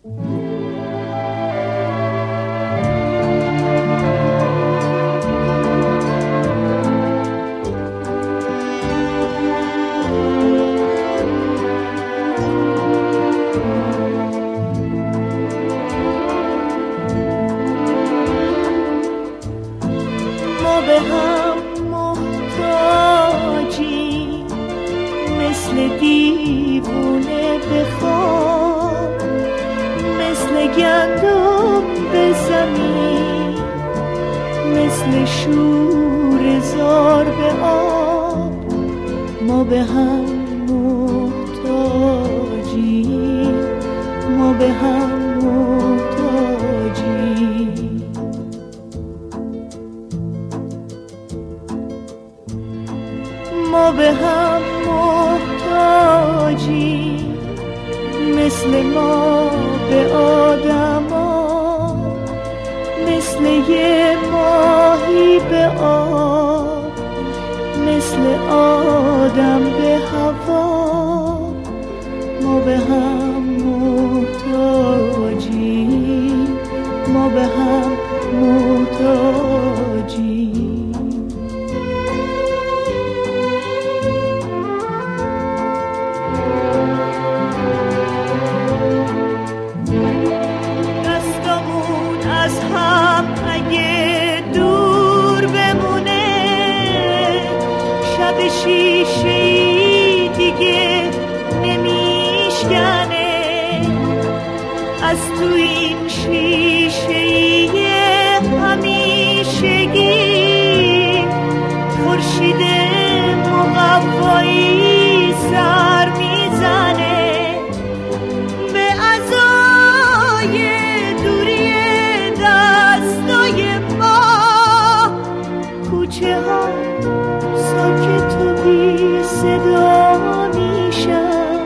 به هم محتاجی مثل دیوونه به خواب، مثل گندم به زمین، مثل شور زار به آب. ما به هم محتاجی، ما به هم محتاجی. ما به هم محتاجی مثل ما به آدما، مثل یه ماهی به آب، مثل آدم به هوا. ما به هم محتاجی، ما به هم محتاجی. شیشه‌ای دیگه نمیشکنه، از تو این شیشه‌ای همیشگی خورشید مقوایی سر میزنه به عزای دوری دستای ما. کوچه ها ساکت و بی صدا میشن،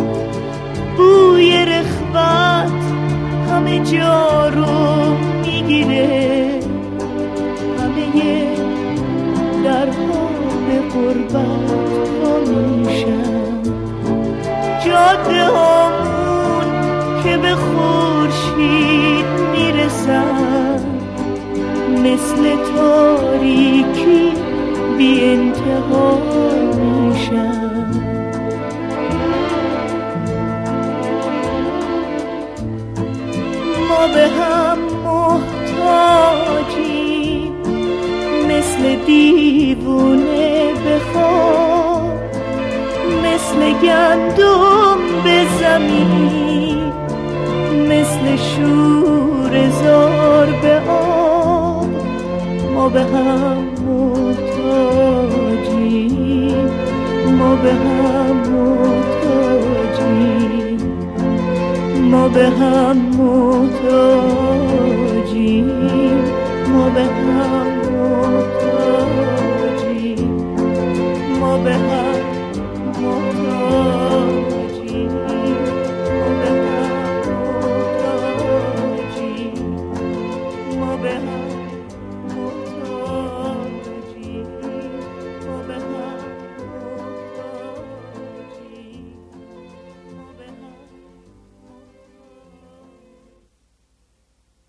بوی رخوت همه جا رو میگیره، همه درها به غربت ها میشن. جاده هامون که به خورشید میرسن، مثل تاریکی بی انتها میشن. ما به هم محتاجیم مثل دیوونه به خواب، مثل گندم به زمین، مثل شور زار به آب. ما به هم محتاجیم، ما به هم محتاجیم، ما به هم محتاجیم، ما به هم محتاجیم، ما به هم